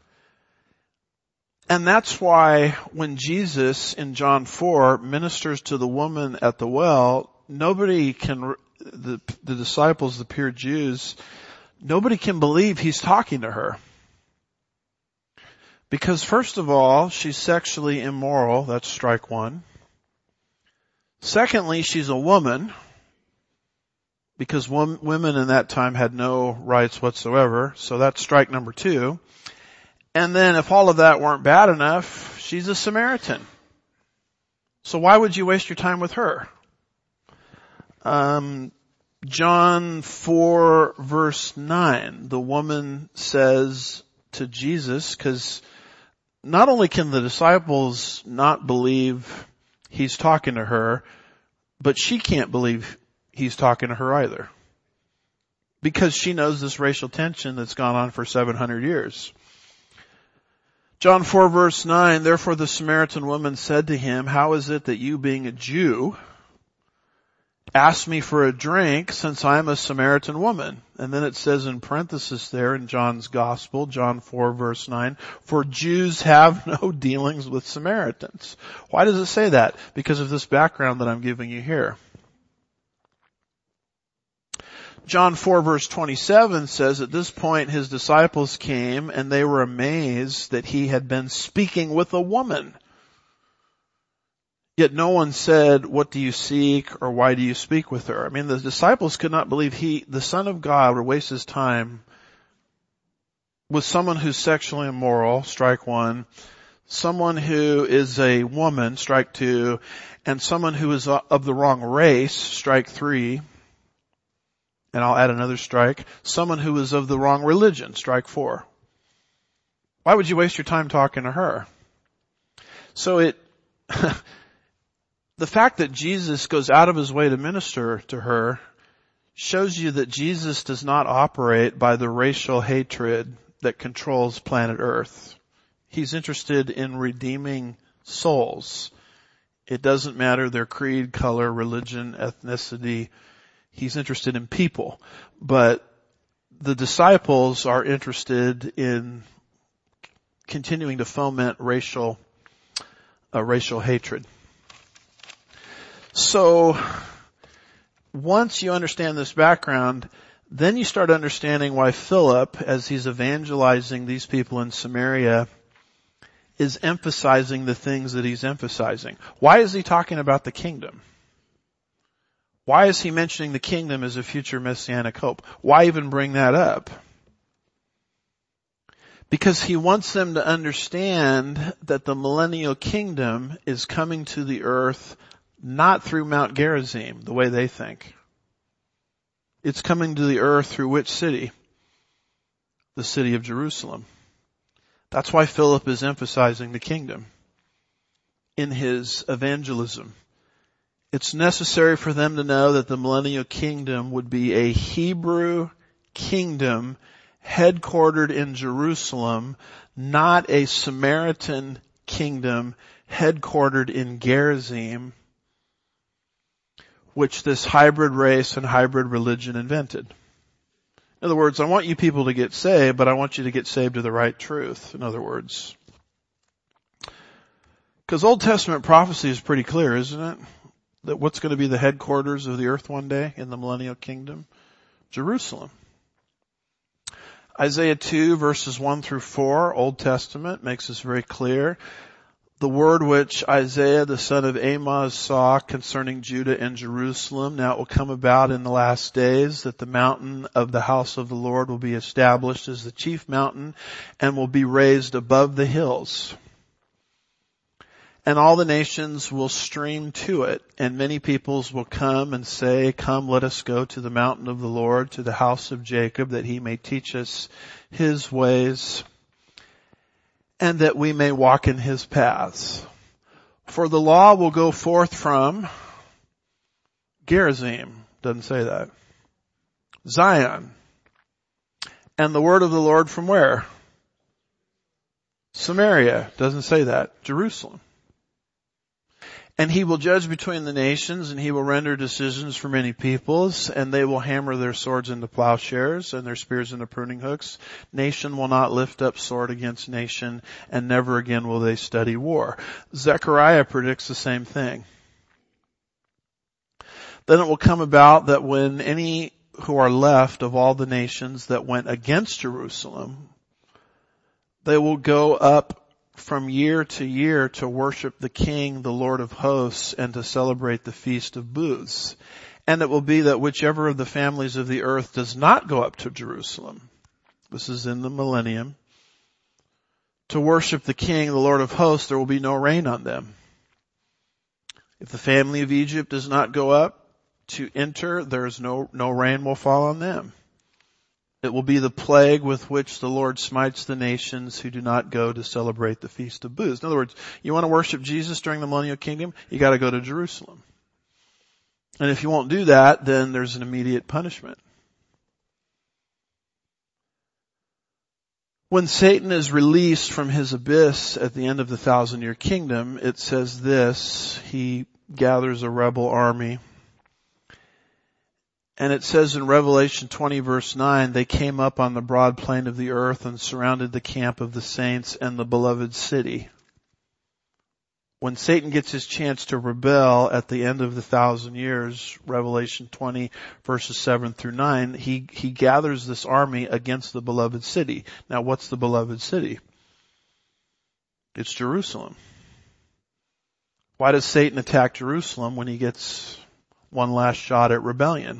And that's why when Jesus in John 4 ministers to the woman at the well, nobody can, the disciples, the pure Jews, nobody can believe he's talking to her. Because first of all, she's sexually immoral. That's strike one. Secondly, she's a woman. Because women in that time had no rights whatsoever. So that's strike number two. And then if all of that weren't bad enough, she's a Samaritan. So why would you waste your time with her? John 4 verse 9, the woman says to Jesus, because not only can the disciples not believe he's talking to her, but she can't believe he's talking to her either. Because she knows this racial tension that's gone on for 700 years. John 4 verse 9, therefore the Samaritan woman said to him, how is it that you being a Jew ask me for a drink since I am a Samaritan woman? And then it says in parenthesis there in John's gospel, John 4 verse 9, for Jews have no dealings with Samaritans. Why does it say that? Because of this background that I'm giving you here. John 4 verse 27 says at this point his disciples came and they were amazed that he had been speaking with a woman. Yet no one said, what do you seek or why do you speak with her? I mean, the disciples could not believe the Son of God would waste his time with someone who's sexually immoral, strike one, someone who is a woman, strike two, and someone who is of the wrong race, strike three. And I'll add another strike. Someone who is of the wrong religion, strike four. Why would you waste your time talking to her? So the fact that Jesus goes out of his way to minister to her shows you that Jesus does not operate by the racial hatred that controls planet Earth. He's interested in redeeming souls. It doesn't matter their creed, color, religion, ethnicity. He's interested in people. But the disciples are interested in continuing to foment racial hatred. So once you understand this background, then you start understanding why Philip, as he's evangelizing these people in Samaria, is emphasizing the things that he's emphasizing. Why is he talking about the kingdom? Why is he mentioning the kingdom as a future messianic hope? Why even bring that up? Because he wants them to understand that the millennial kingdom is coming to the earth not through Mount Gerizim, the way they think. It's coming to the earth through which city? The city of Jerusalem. That's why Philip is emphasizing the kingdom in his evangelism. It's necessary for them to know that the millennial kingdom would be a Hebrew kingdom headquartered in Jerusalem, not a Samaritan kingdom headquartered in Gerizim, which this hybrid race and hybrid religion invented. In other words, I want you people to get saved, but I want you to get saved to the right truth. In other words, because Old Testament prophecy is pretty clear, isn't it? That what's going to be the headquarters of the earth one day in the millennial kingdom? Jerusalem. Isaiah 2 verses 1 through 4, Old Testament, makes this very clear. The word which Isaiah the son of Amoz saw concerning Judah and Jerusalem. Now it will come about in the last days that the mountain of the house of the Lord will be established as the chief mountain and will be raised above the hills. And all the nations will stream to it, and many peoples will come and say, come, let us go to the mountain of the Lord, to the house of Jacob, that he may teach us his ways, and that we may walk in his paths. For the law will go forth from Gerizim, doesn't say that, Zion. And the word of the Lord from where? Samaria, doesn't say that, Jerusalem. And he will judge between the nations, and he will render decisions for many peoples, and they will hammer their swords into plowshares and their spears into pruning hooks. Nation will not lift up sword against nation, and never again will they study war. Zechariah predicts the same thing. Then it will come about that when any who are left of all the nations that went against Jerusalem, they will go up from year to year to worship the King, the Lord of hosts, and to celebrate the Feast of Booths. And it will be that whichever of the families of the earth does not go up to Jerusalem, this is in the millennium, to worship the King, the Lord of hosts, there will be no rain on them. If the family of Egypt does not go up to enter, there's no rain will fall on them. It will be the plague with which the Lord smites the nations who do not go to celebrate the Feast of Booths. In other words, you want to worship Jesus during the millennial kingdom, you got to go to Jerusalem. And if you won't do that, then there's an immediate punishment. When Satan is released from his abyss at the end of the 1,000-year kingdom, it says this, he gathers a rebel army. And it says in Revelation 20 verse 9, they came up on the broad plain of the earth and surrounded the camp of the saints and the beloved city. When Satan gets his chance to rebel at the end of the 1,000 years, Revelation 20 verses 7 through 9, he gathers this army against the beloved city. Now what's the beloved city? It's Jerusalem. Why does Satan attack Jerusalem when he gets one last shot at rebellion?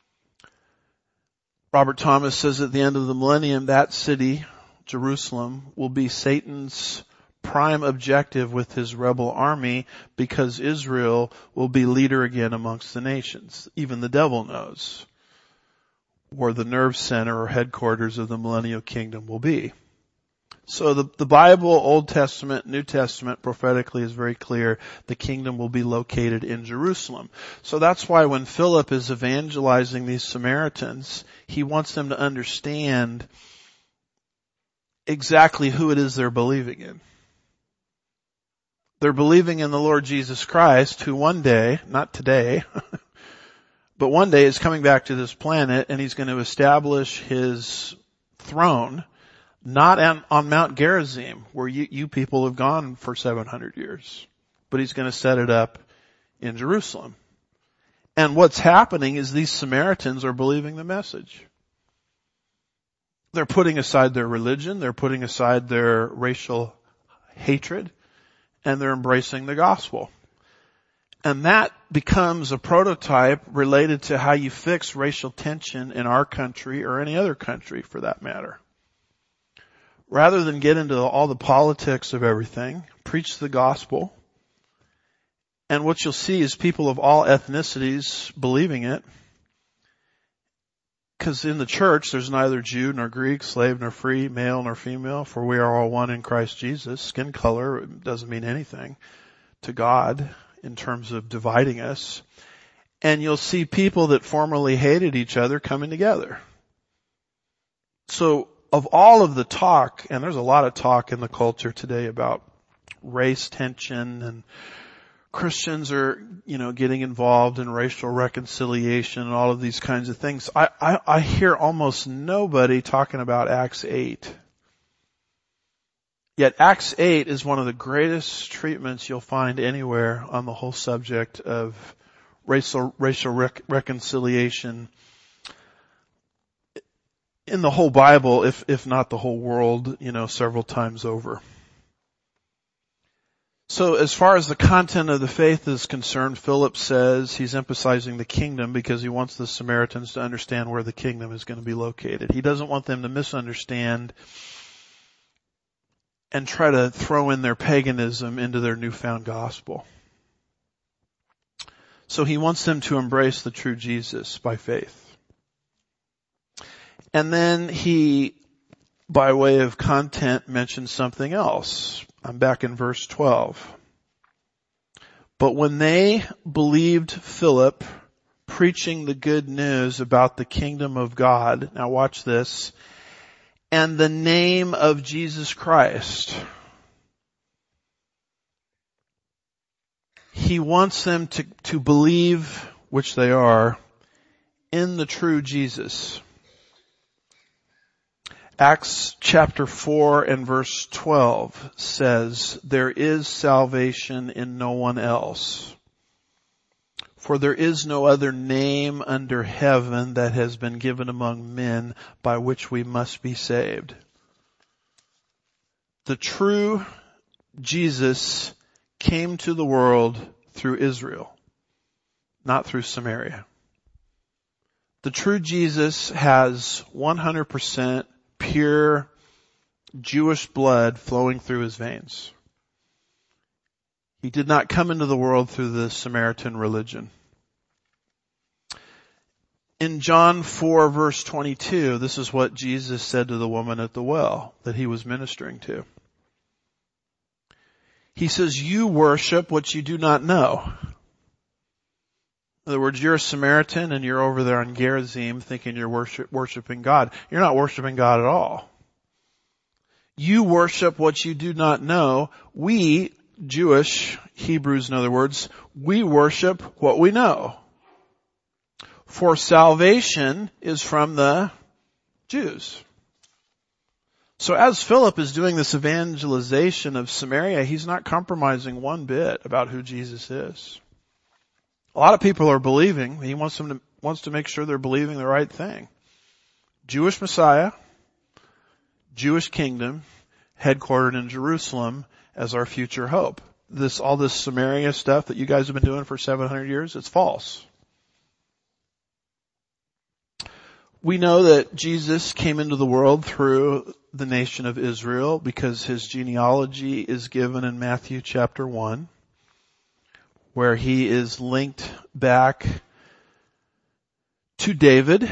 Robert Thomas says at the end of the millennium, that city, Jerusalem, will be Satan's prime objective with his rebel army because Israel will be leader again amongst the nations. Even the devil knows where the nerve center or headquarters of the millennial kingdom will be. So the Bible, Old Testament, New Testament, prophetically is very clear. The kingdom will be located in Jerusalem. So that's why when Philip is evangelizing these Samaritans, he wants them to understand exactly who it is they're believing in. They're believing in the Lord Jesus Christ, who one day, not today, but one day is coming back to this planet, and he's going to establish his throne, not on Mount Gerizim, where you people have gone for 700 years, but he's going to set it up in Jerusalem. And what's happening is these Samaritans are believing the message. They're putting aside their religion, they're putting aside their racial hatred, and they're embracing the gospel. And that becomes a prototype related to how you fix racial tension in our country or any other country for that matter. Rather than get into all the politics of everything, preach the gospel. And what you'll see is people of all ethnicities believing it. Because in the church, there's neither Jew nor Greek, slave nor free, male nor female, for we are all one in Christ Jesus. Skin color doesn't mean anything to God in terms of dividing us. And you'll see people that formerly hated each other coming together. So of all of the talk, and there's a lot of talk in the culture today about race tension, and Christians are, getting involved in racial reconciliation and all of these kinds of things. I hear almost nobody talking about Acts 8. Yet Acts 8 is one of the greatest treatments you'll find anywhere on the whole subject of racial reconciliation in the whole Bible, if not the whole world, several times over. So as far as the content of the faith is concerned, Philip says he's emphasizing the kingdom because he wants the Samaritans to understand where the kingdom is going to be located. He doesn't want them to misunderstand and try to throw in their paganism into their newfound gospel. So he wants them to embrace the true Jesus by faith. And then he, by way of content, mentions something else. I'm back in verse 12. But when they believed Philip preaching the good news about the kingdom of God, now watch this, and the name of Jesus Christ, he wants them to believe, which they are, in the true Jesus. Acts chapter 4 and verse 12 says, there is salvation in no one else. For there is no other name under heaven that has been given among men by which we must be saved. The true Jesus came to the world through Israel, not through Samaria. The true Jesus has 100% pure Jewish blood flowing through his veins. He did not come into the world through the Samaritan religion. In John 4 verse 22, this is what Jesus said to the woman at the well that he was ministering to. He says, you worship what you do not know. In other words, you're a Samaritan and you're over there on Gerizim thinking you're worshiping God. You're not worshiping God at all. You worship what you do not know. We, Jewish, Hebrews in other words, we worship what we know. For salvation is from the Jews. So as Philip is doing this evangelization of Samaria, he's not compromising one bit about who Jesus is. A lot of people are believing. He wants to make sure they're believing the right thing. Jewish Messiah, Jewish kingdom, headquartered in Jerusalem as our future hope. All this Samaria stuff that you guys have been doing for 700 years, it's false. We know that Jesus came into the world through the nation of Israel because his genealogy is given in Matthew chapter 1. Where he is linked back to David,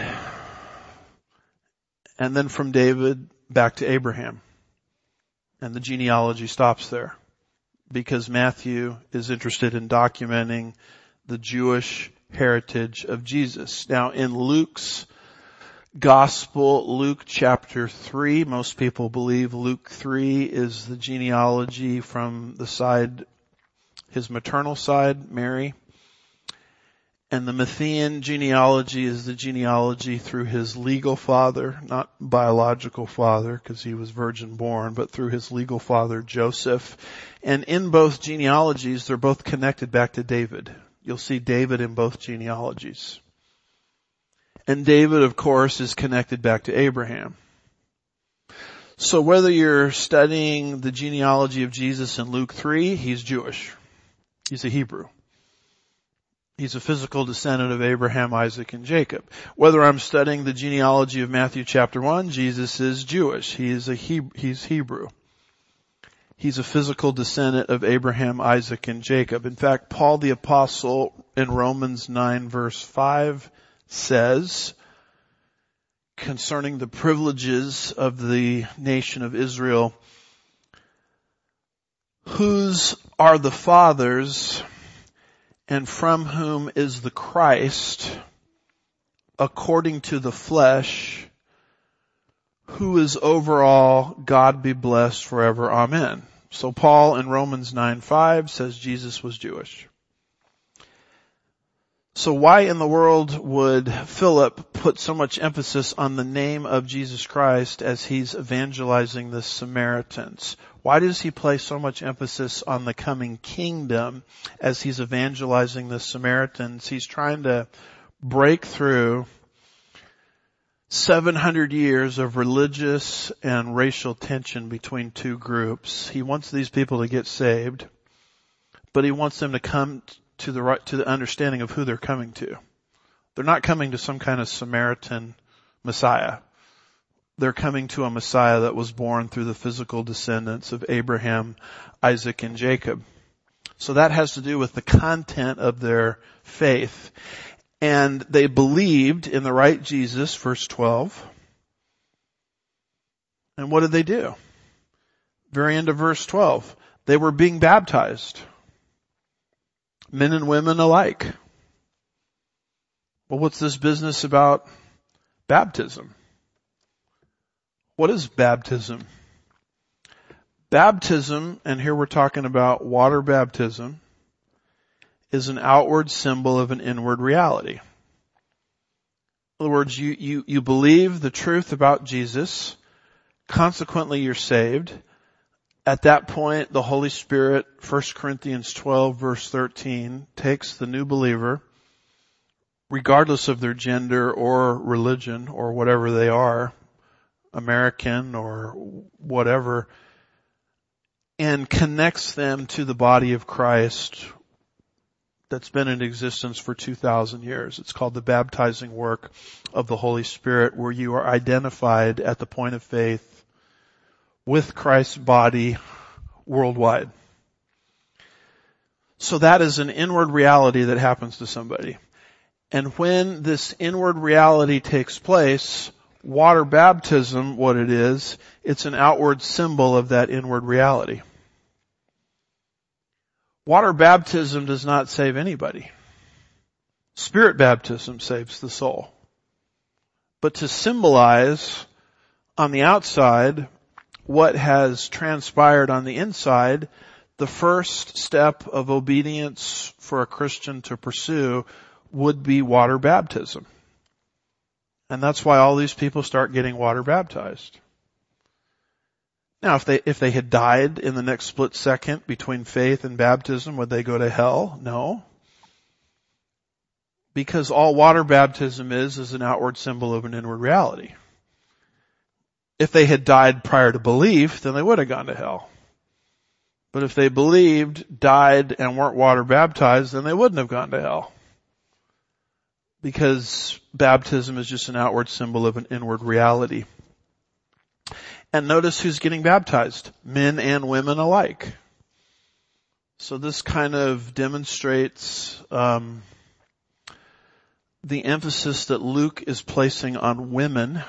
and then from David back to Abraham. And the genealogy stops there, because Matthew is interested in documenting the Jewish heritage of Jesus. Now in Luke's gospel, Luke chapter 3. Most people believe Luke 3 is the genealogy from the side, his maternal side, Mary. And the Matthean genealogy is the genealogy through his legal father, not biological father because he was virgin born, but through his legal father, Joseph. And in both genealogies, they're both connected back to David. You'll see David in both genealogies. And David, of course, is connected back to Abraham. So whether you're studying the genealogy of Jesus in Luke 3, he's Jewish. He's a Hebrew. He's a physical descendant of Abraham, Isaac, and Jacob. Whether I'm studying the genealogy of Matthew chapter 1, Jesus is Jewish. He's Hebrew. He's a physical descendant of Abraham, Isaac, and Jacob. In fact, Paul the Apostle in Romans 9 verse 5 says, concerning the privileges of the nation of Israel, whose are the fathers and from whom is the Christ, according to the flesh, who is over all, God be blessed forever. Amen. So Paul in Romans 9:5 says Jesus was Jewish. So why in the world would Philip put so much emphasis on the name of Jesus Christ as he's evangelizing the Samaritans? Why does he place so much emphasis on the coming kingdom as he's evangelizing the Samaritans? He's trying to break through 700 years of religious and racial tension between two groups. He wants these people to get saved, but he wants them to come to the understanding of who they're coming to. They're not coming to some kind of Samaritan Messiah. They're coming to a Messiah that was born through the physical descendants of Abraham, Isaac, and Jacob. So that has to do with the content of their faith. And they believed in the right Jesus, verse 12. And what did they do? Very end of verse 12. They were being baptized. Men and women alike. Well, what's this business about baptism? What is baptism? Baptism, and here we're talking about water baptism, is an outward symbol of an inward reality. In other words, you believe the truth about Jesus, consequently you're saved. At that point, the Holy Spirit, 1 Corinthians 12 verse 13, takes the new believer, regardless of their gender or religion or whatever they are, American or whatever, and connects them to the body of Christ that's been in existence for 2,000 years. It's called the baptizing work of the Holy Spirit, where you are identified at the point of faith with Christ's body worldwide. So that is an inward reality that happens to somebody. And when this inward reality takes place, water baptism, what it is, it's an outward symbol of that inward reality. Water baptism does not save anybody. Spirit baptism saves the soul. But to symbolize on the outside what has transpired on the inside, the first step of obedience for a Christian to pursue would be water baptism. And that's why all these people start getting water baptized. Now, if they had died in the next split second between faith and baptism, would they go to hell? No. Because all water baptism is an outward symbol of an inward reality. If they had died prior to belief, then they would have gone to hell. But if they believed, died, and weren't water baptized, then they wouldn't have gone to hell. Because baptism is just an outward symbol of an inward reality. And notice who's getting baptized. Men and women alike. So this kind of demonstrates the emphasis that Luke is placing on women.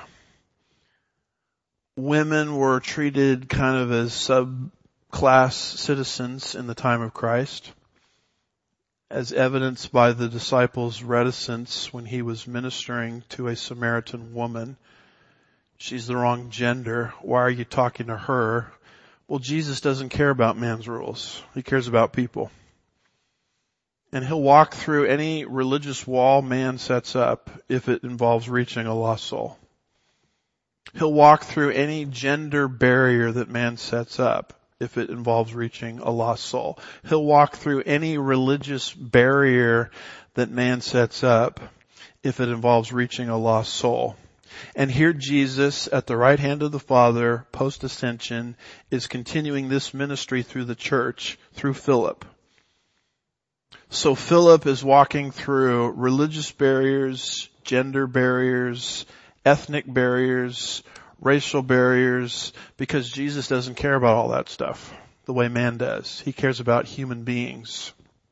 Women were treated kind of as subclass citizens in the time of Christ. as evidenced by the disciples' reticence when he was ministering to a Samaritan woman. She's the wrong gender. Why are you talking to her? Well, Jesus doesn't care about man's rules. He cares about people. And he'll walk through any religious wall man sets up if it involves reaching a lost soul. He'll walk through any gender barrier that man sets up if it involves reaching a lost soul. He'll walk through any religious barrier that man sets up if it involves reaching a lost soul. And here Jesus, at the right hand of the Father, post-ascension, is continuing this ministry through the church, through Philip. So Philip is walking through religious barriers, gender barriers, ethnic barriers, racial barriers, because Jesus doesn't care about all that stuff the way man does. He cares about human beings.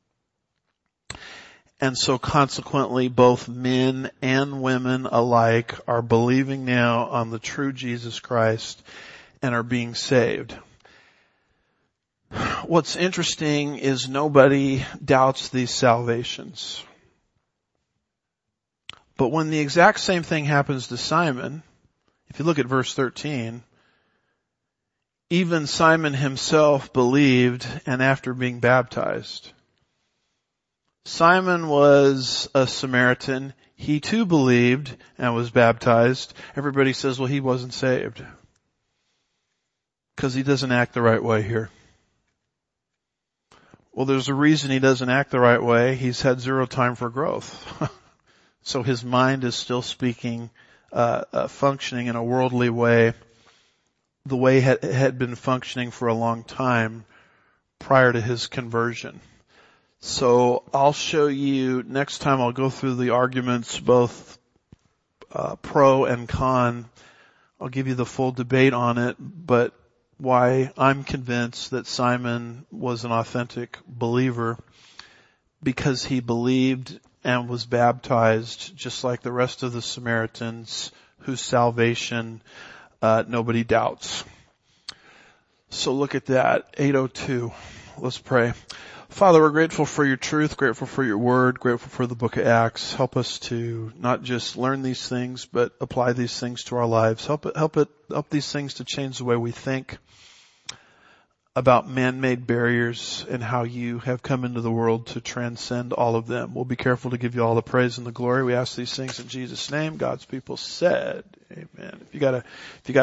And so consequently, both men and women alike are believing now on the true Jesus Christ and are being saved. What's interesting is nobody doubts these salvations. But when the exact same thing happens to Simon, if you look at verse 13, even Simon himself believed, and after being baptized. Simon was a Samaritan. He too believed and was baptized. Everybody says, well, he wasn't saved. Because he doesn't act the right way here. Well, there's a reason he doesn't act the right way. He's had zero time for growth. So his mind is still speaking, functioning in a worldly way, the way it had been functioning for a long time prior to his conversion. So I'll show you, next time I'll go through the arguments, both pro and con. I'll give you the full debate on it, but why I'm convinced that Simon was an authentic believer, because he believed and was baptized just like the rest of the Samaritans whose salvation nobody doubts. So look at that, 8:02. Let's pray. Father, we're grateful for your truth, grateful for your word, grateful for the book of Acts. Help us to not just learn these things, but apply these things to our lives. Help these things to change the way we think about man-made barriers and how you have come into the world to transcend all of them. We'll be careful to give you all the praise and the glory. We ask these things in Jesus' name. God's people said, amen. If you got